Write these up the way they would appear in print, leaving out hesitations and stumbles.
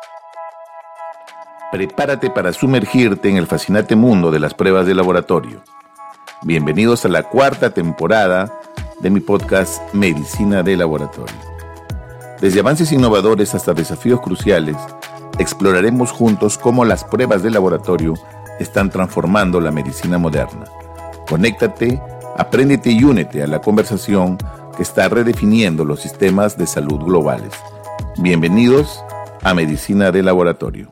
Prepárate para sumergirte en el fascinante mundo de las pruebas de laboratorio. Bienvenidos a la 4ª temporada de mi podcast Medicina de Laboratorio. Desde avances innovadores hasta desafíos cruciales, exploraremos juntos cómo las pruebas de laboratorio están transformando la medicina moderna. Conéctate, apréndete y únete a la conversación que está redefiniendo los sistemas de salud globales. Bienvenidos a Medicina de Laboratorio.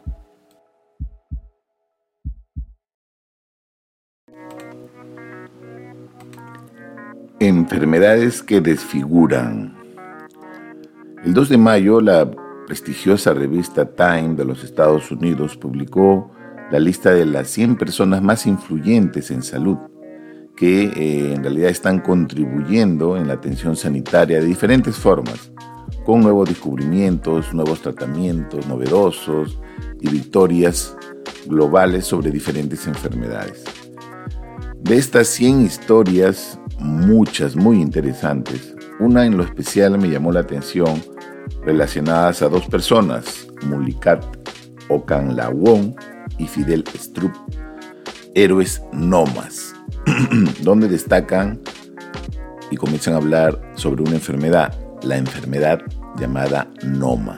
Enfermedades que desfiguran. El 2 de mayo, la prestigiosa revista Time de los Estados Unidos publicó la lista de las 100 personas más influyentes en salud que en realidad están contribuyendo en la atención sanitaria de diferentes formas, con nuevos descubrimientos, nuevos tratamientos novedosos y victorias globales sobre diferentes enfermedades. De estas 100 historias, muchas muy interesantes, una en lo especial me llamó la atención, relacionadas a 2 personas, Mulikat Okanlawon y Fidel Strupp, héroes nomas, donde destacan y comienzan a hablar sobre una enfermedad, la enfermedad llamada Noma.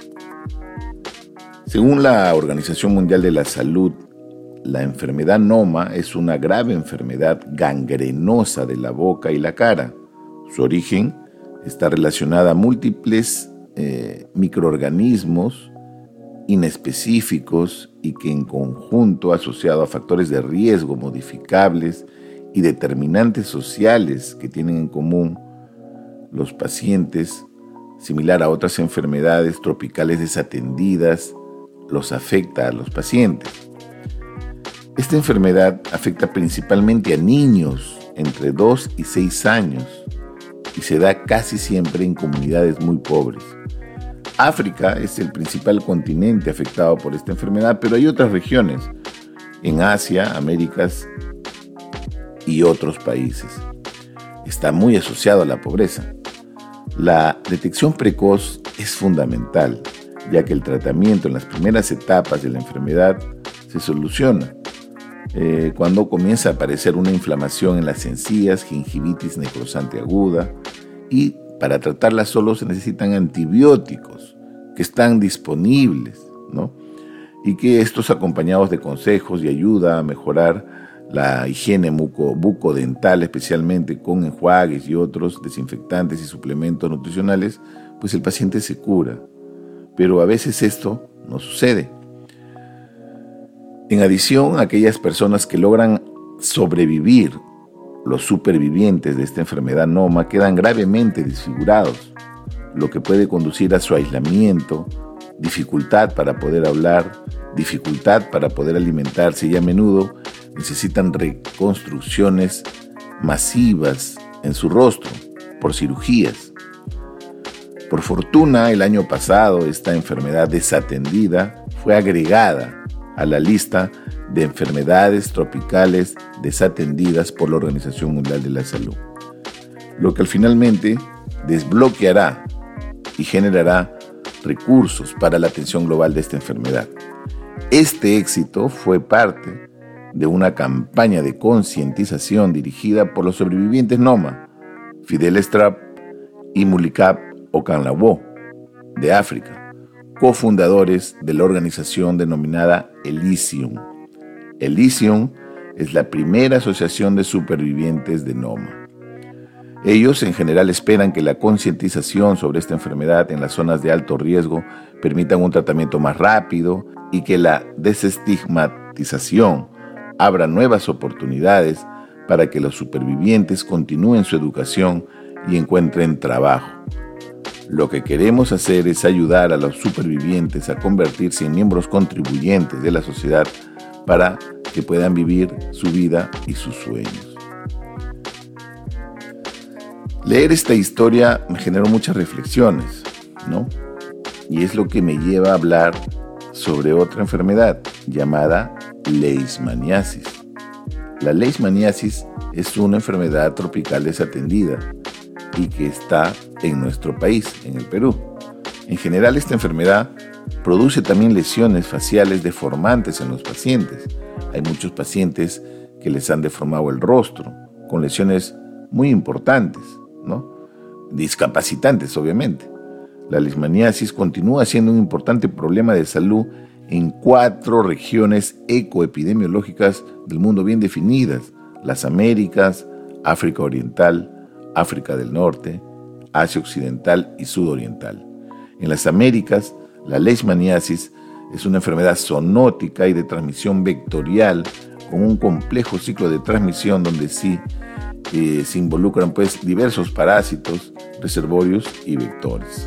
Según la Organización Mundial de la Salud, la enfermedad Noma es una grave enfermedad gangrenosa de la boca y la cara. Su origen está relacionada a múltiples microorganismos inespecíficos y que en conjunto, asociado a factores de riesgo modificables y determinantes sociales que tienen en común los pacientes, similar a otras enfermedades tropicales desatendidas, los afecta a los pacientes. Esta enfermedad afecta principalmente a niños entre 2 y 6 años y se da casi siempre en comunidades muy pobres. África es el principal continente afectado por esta enfermedad, pero hay otras regiones en Asia, Américas y otros países. Está muy asociado a la pobreza. La detección precoz es fundamental, ya que el tratamiento en las primeras etapas de la enfermedad se soluciona. Cuando comienza a aparecer una inflamación en las encías, gingivitis necrosante aguda, y para tratarla solo se necesitan antibióticos que están disponibles, ¿no? Y que estos acompañados de consejos y ayuda a mejorar la higiene bucodental, especialmente con enjuagues y otros desinfectantes y suplementos nutricionales, pues el paciente se cura. Pero a veces esto no sucede. En adición, aquellas personas que logran sobrevivir, los supervivientes de esta enfermedad Noma, quedan gravemente desfigurados, lo que puede conducir a su aislamiento, dificultad para poder hablar, dificultad para poder alimentarse y a menudo necesitan reconstrucciones masivas en su rostro por cirugías. Por fortuna, el año pasado esta enfermedad desatendida fue agregada a la lista de enfermedades tropicales desatendidas por la Organización Mundial de la Salud, lo que finalmente desbloqueará y generará recursos para la atención global de esta enfermedad. Este éxito fue parte de una campaña de concientización dirigida por los sobrevivientes Noma, Fidel Strupp y Mulikat Okanlawon, de África, cofundadores de la organización denominada Elysium. Elysium es la primera asociación de supervivientes de Noma. Ellos en general esperan que la concientización sobre esta enfermedad en las zonas de alto riesgo permitan un tratamiento más rápido y que la desestigmatización abra nuevas oportunidades para que los supervivientes continúen su educación y encuentren trabajo. Lo que queremos hacer es ayudar a los supervivientes a convertirse en miembros contribuyentes de la sociedad para que puedan vivir su vida y sus sueños. Leer esta historia me generó muchas reflexiones, ¿no? Y es lo que me lleva a hablar sobre otra enfermedad llamada leishmaniasis. La leishmaniasis es una enfermedad tropical desatendida y que está en nuestro país, en el Perú. En general, esta enfermedad produce también lesiones faciales deformantes en los pacientes. Hay muchos pacientes que les han deformado el rostro, con lesiones muy importantes, ¿no? Discapacitantes, obviamente. La leishmaniasis continúa siendo un importante problema de salud en 4 regiones ecoepidemiológicas del mundo bien definidas: las Américas, África Oriental, África del Norte, Asia Occidental y Sudoriental. En las Américas, la leishmaniasis es una enfermedad zoonótica y de transmisión vectorial con un complejo ciclo de transmisión donde se involucran pues diversos parásitos, reservorios y vectores.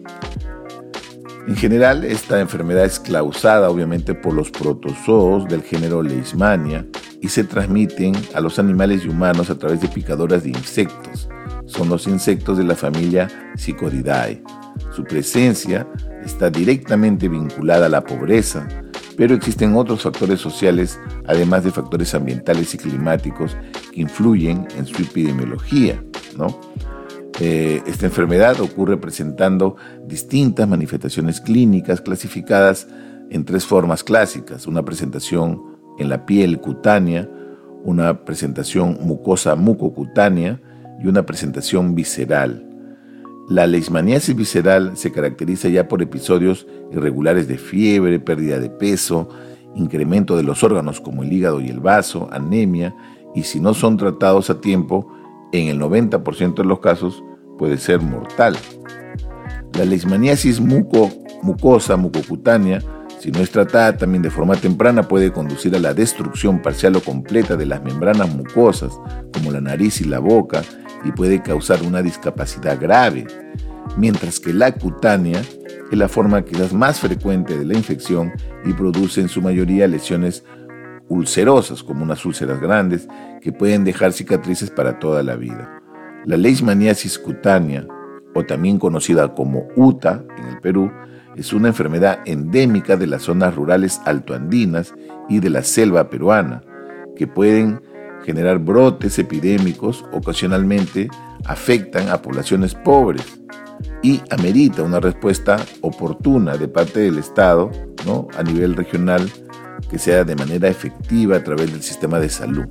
En general, esta enfermedad es causada obviamente por los protozoos del género Leishmania y se transmiten a los animales y humanos a través de picadoras de insectos. Son los insectos de la familia Psychodidae. Su presencia está directamente vinculada a la pobreza, pero existen otros factores sociales, además de factores ambientales y climáticos, que influyen en su epidemiología, ¿no? Esta enfermedad ocurre presentando distintas manifestaciones clínicas clasificadas en 3 formas clásicas: una presentación en la piel cutánea, una presentación mucosa mucocutánea y una presentación visceral. La leishmaniasis visceral se caracteriza ya por episodios irregulares de fiebre, pérdida de peso, incremento de los órganos como el hígado y el vaso, anemia, y si no son tratados a tiempo, en el 90% de los casos puede ser mortal. La leishmaniasis mucosa mucocutánea, si no es tratada también de forma temprana, puede conducir a la destrucción parcial o completa de las membranas mucosas, como la nariz y la boca, y puede causar una discapacidad grave, mientras que la cutánea es la forma quizás más frecuente de la infección y produce en su mayoría lesiones ulcerosas, como unas úlceras grandes, que pueden dejar cicatrices para toda la vida. La leishmaniasis cutánea, o también conocida como UTA en el Perú, es una enfermedad endémica de las zonas rurales altoandinas y de la selva peruana, que pueden generar brotes epidémicos. Ocasionalmente afectan a poblaciones pobres y amerita una respuesta oportuna de parte del Estado, ¿no?, a nivel regional, que sea de manera efectiva a través del sistema de salud.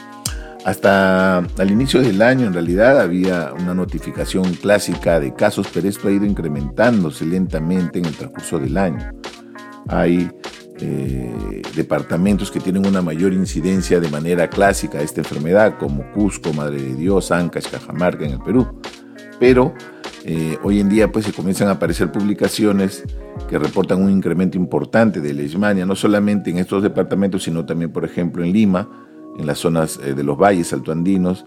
Hasta al inicio del año, en realidad, había una notificación clásica de casos, pero esto ha ido incrementándose lentamente en el transcurso del año. Hay departamentos que tienen una mayor incidencia de manera clásica de esta enfermedad, como Cusco, Madre de Dios, Ancash, Cajamarca en el Perú. Pero hoy en día pues se comienzan a aparecer publicaciones que reportan un incremento importante de leishmania, no solamente en estos departamentos, sino también, por ejemplo, en Lima, en las zonas de los valles altoandinos,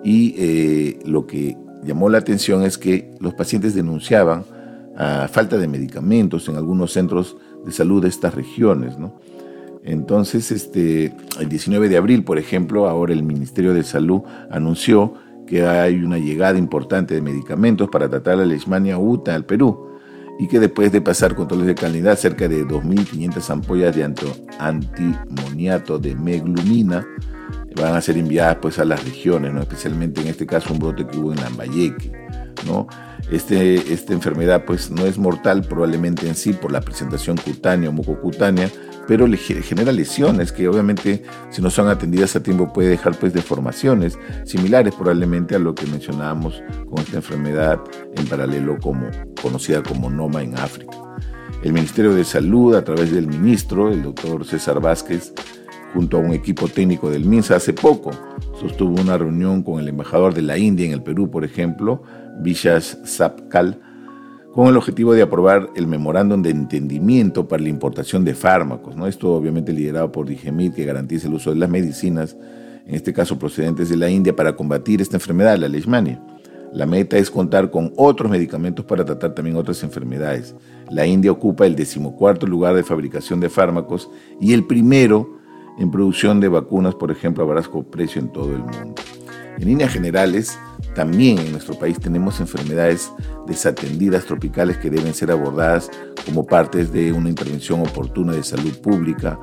y lo que llamó la atención es que los pacientes denunciaban falta de medicamentos en algunos centros de salud de estas regiones, ¿no? Entonces, el 19 de abril, por ejemplo, ahora el Ministerio de Salud anunció que hay una llegada importante de medicamentos para tratar la leishmania UTA al Perú, y que después de pasar controles de calidad, cerca de 2.500 ampollas de antimoniato de meglumina van a ser enviadas pues a las regiones, ¿no? Especialmente en este caso un brote que hubo en Lambayeque, ¿no? Esta enfermedad pues no es mortal probablemente en sí por la presentación cutánea o mucocutánea, pero le genera lesiones que obviamente, si no son atendidas a tiempo, puede dejar pues deformaciones similares probablemente a lo que mencionábamos con esta enfermedad en paralelo conocida como Noma en África. El Ministerio de Salud, a través del ministro, el doctor César Vázquez, junto a un equipo técnico del MINSA, hace poco sostuvo una reunión con el embajador de la India en el Perú, por ejemplo, Vishas Sapkal, con el objetivo de aprobar el memorándum de entendimiento para la importación de fármacos, ¿no? Esto obviamente liderado por Digemid, que garantiza el uso de las medicinas, en este caso procedentes de la India, para combatir esta enfermedad, la leishmania. La meta es contar con otros medicamentos para tratar también otras enfermedades. La India ocupa el 14º lugar de fabricación de fármacos y el primero en producción de vacunas, por ejemplo, a bajo precio en todo el mundo. En líneas generales, también en nuestro país tenemos enfermedades desatendidas tropicales que deben ser abordadas como parte de una intervención oportuna de salud pública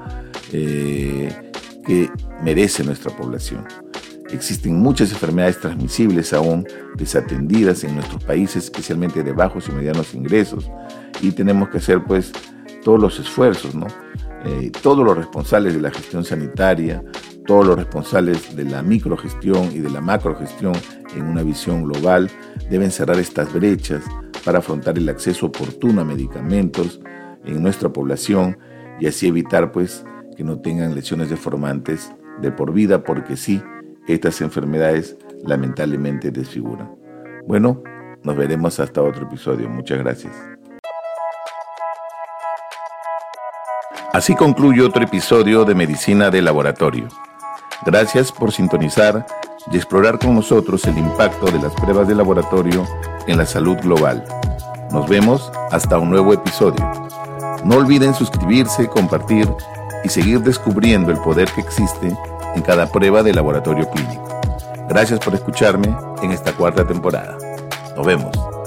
que merece nuestra población. Existen muchas enfermedades transmisibles aún desatendidas en nuestros países, especialmente de bajos y medianos ingresos, y tenemos que hacer pues todos los esfuerzos, ¿no? Todos los responsables de la gestión sanitaria, todos los responsables de la microgestión y de la macrogestión en una visión global deben cerrar estas brechas para afrontar el acceso oportuno a medicamentos en nuestra población y así evitar pues que no tengan lesiones deformantes de por vida, porque sí, estas enfermedades lamentablemente desfiguran. Bueno, nos veremos hasta otro episodio. Muchas gracias. Así concluye otro episodio de Medicina de Laboratorio. Gracias por sintonizar y explorar con nosotros el impacto de las pruebas de laboratorio en la salud global. Nos vemos hasta un nuevo episodio. No olviden suscribirse, compartir y seguir descubriendo el poder que existe en cada prueba de laboratorio clínico. Gracias por escucharme en esta 4ª temporada. Nos vemos.